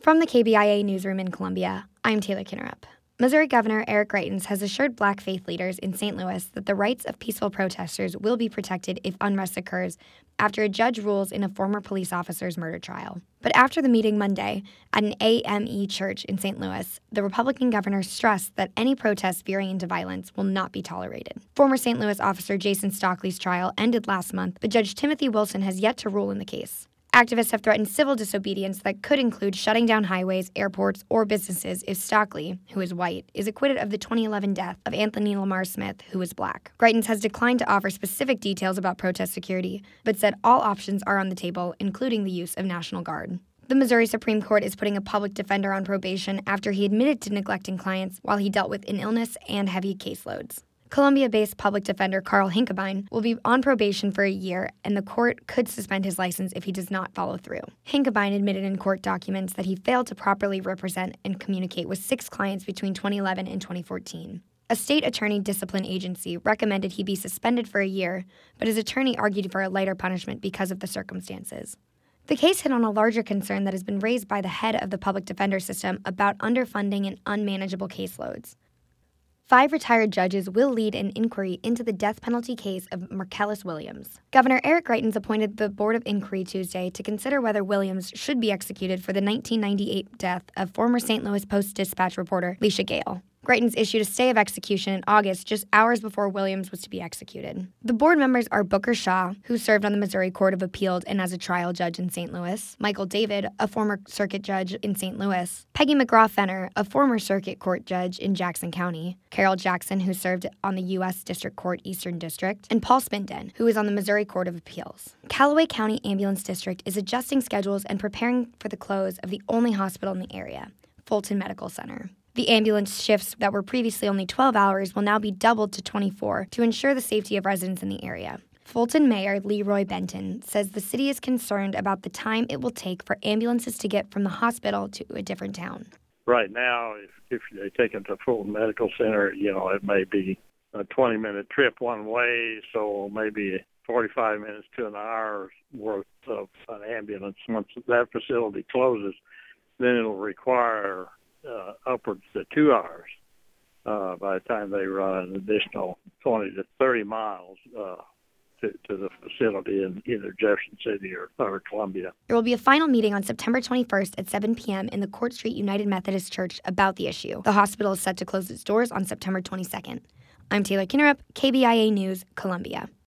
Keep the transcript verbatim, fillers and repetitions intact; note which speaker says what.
Speaker 1: From the K B I A newsroom in Columbia, I'm Taylor Kinnerup. Missouri Governor Eric Greitens has assured Black faith leaders in Saint Louis that the rights of peaceful protesters will be protected if unrest occurs after a judge rules in a former police officer's murder trial. But after the meeting Monday at an A M E church in Saint Louis, the Republican governor stressed that any protests veering into violence will not be tolerated. Former Saint Louis officer Jason Stockley's trial ended last month, but Judge Timothy Wilson has yet to rule in the case. Activists have threatened civil disobedience that could include shutting down highways, airports, or businesses if Stockley, who is white, is acquitted of the twenty eleven death of Anthony Lamar Smith, who is black. Greitens has declined to offer specific details about protest security, but said all options are on the table, including the use of National Guard. The Missouri Supreme Court is putting a public defender on probation after he admitted to neglecting clients while he dealt with an illness and heavy caseloads. Columbia-based public defender Carl Hinkebine will be on probation for a year, and the court could suspend his license if he does not follow through. Hinkebine admitted in court documents that he failed to properly represent and communicate with six clients between twenty eleven and twenty fourteen. A state attorney discipline agency recommended he be suspended for a year, but his attorney argued for a lighter punishment because of the circumstances. The case hit on a larger concern that has been raised by the head of the public defender system about underfunding and unmanageable caseloads. Five retired judges will lead an inquiry into the death penalty case of Marcellus Williams. Governor Eric Greitens appointed the Board of Inquiry Tuesday to consider whether Williams should be executed for the nineteen ninety-eight death of former Saint Louis Post-Dispatch reporter Leisha Gale. Greitens issued a stay of execution in August, just hours before Williams was to be executed. The board members are Booker Shaw, who served on the Missouri Court of Appeals and as a trial judge in Saint Louis, Michael David, a former circuit judge in Saint Louis, Peggy McGraw-Fenner, a former circuit court judge in Jackson County, Carol Jackson, who served on the U S District Court Eastern District, and Paul Spinden, who is on the Missouri Court of Appeals. Callaway County Ambulance District is adjusting schedules and preparing for the close of the only hospital in the area, Fulton Medical Center. The ambulance shifts that were previously only twelve hours will now be doubled to twenty-four to ensure the safety of residents in the area. Fulton Mayor Leroy Benton says the city is concerned about the time it will take for ambulances to get from the hospital to a different town.
Speaker 2: Right now, if, if they take them to Fulton Medical Center, you know, it may be a twenty-minute trip one way, so maybe forty-five minutes to an hour's worth of an ambulance. Once that facility closes, then it'll require Uh, upwards to two hours uh, by the time they run an additional twenty to thirty miles uh, to, to the facility in either Jefferson City or, or Columbia.
Speaker 1: There will be a final meeting on September twenty-first at seven p.m. in the Court Street United Methodist Church about the issue. The hospital is set to close its doors on September twenty-second. I'm Taylor Kinnerup, K B I A News, Columbia.